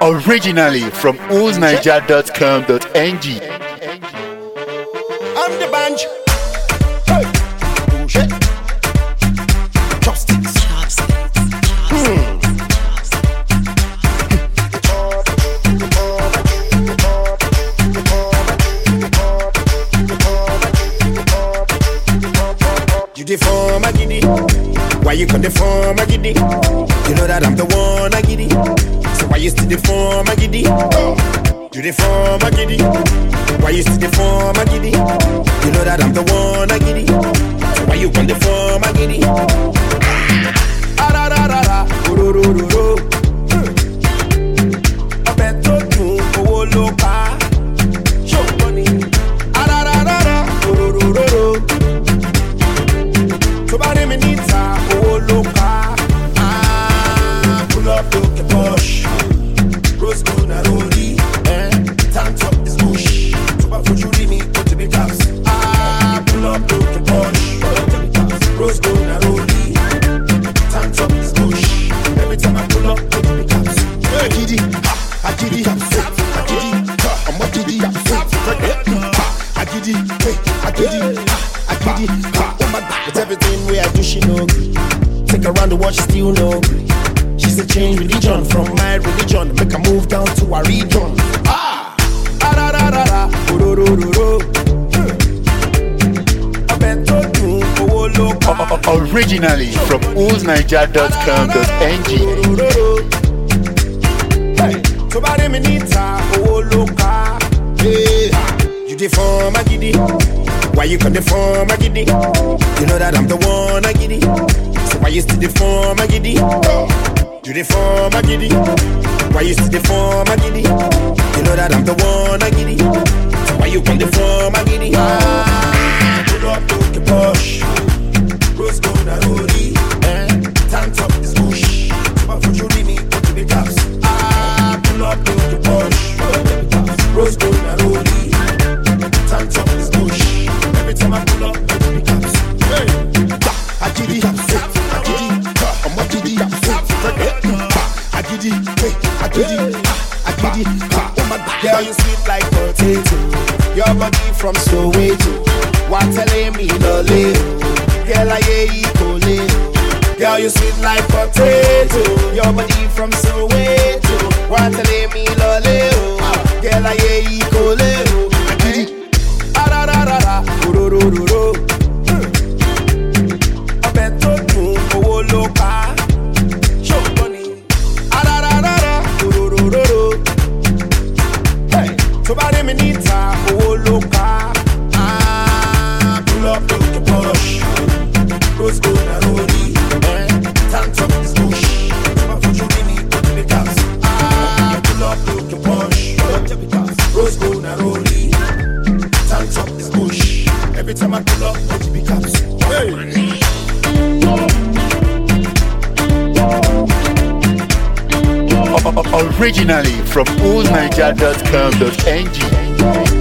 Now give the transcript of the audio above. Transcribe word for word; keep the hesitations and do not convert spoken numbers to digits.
Originally from old niger dot com dot n g. I'm the bunch. Hey. Shit. Chopsticks. Hmm. You deform a giddy. Why you can deform a giddy? You know that I'm the one a giddy. So why you still deform a giddy? You deform a giddy. Why you still deform a giddy? You know that I'm the one a giddy. So why you can deform a giddy? Ah da da da da, ro ro ro ro. I bet to do owo loka. Show money. Ah da da da da, ro ro ro ro. So bad me need ta owo loka. Ah, pull up, look at push. Rose gold na rollie. Tank top is bush. So bad for you leave me go to the cops. Ah, pull up, look at push. Rose gold na rollie. Tank top is bush. Every time I pull up, go to the cops. Hey, giddy, I giddy, I giddy, I'm a giddy, I giddy, I giddy, I giddy, oh my God. With everything we I do, she know me. Take her around the world, she still know me. She said change religion from my religion, make her move down to our region. Ah, ah da da da da, ro ro ro ro. I bet to do owo loka. Originally from old niger dot com dot n g. Hey, so bad me need ta owo loka. Hey, you deform a giddy. Why you can deform a giddy? You know that I'm the one a giddy. So why you still deform a giddy? You deform a giddy. Why you still deform a giddy? You know that I'm the one a giddy. So why you can deform a giddy? Ah, pull up, look at push. Rose gold na rollie. Tank top is bush. So bad for you leave me go to the cops. Ah, pull up, look at push. Rose gold na rollie. Tank top is bush. Every time I pull up, go to the cops. Hey, I giddy, I giddy, I'm a giddy, I giddy, hey, I giddy, I giddy, oh my God. Girl, you sweet like potato. Your body from Soweto. What telling me no little? Girl, I hear you calling. Girl, you sweet like potato. Your body from Soweto. What telling me no little? Girl, I hear you calling. I giddy, ah da da da da, ro ro ro ro. I bet to do owo loka. Show money. Ah da da da da, ro ro ro ro. Hey, so bad me need ta owo loka. Ah, pull up, look at push. Rose gold na rollie. Tank top is bush. So bad for you leave me go to the cops. Ah, pull up, look at push. Rose gold na rollie. Tank top is bush. Every time I pull up, go to the cops. Hey. Originally from old niger dot com dot n g.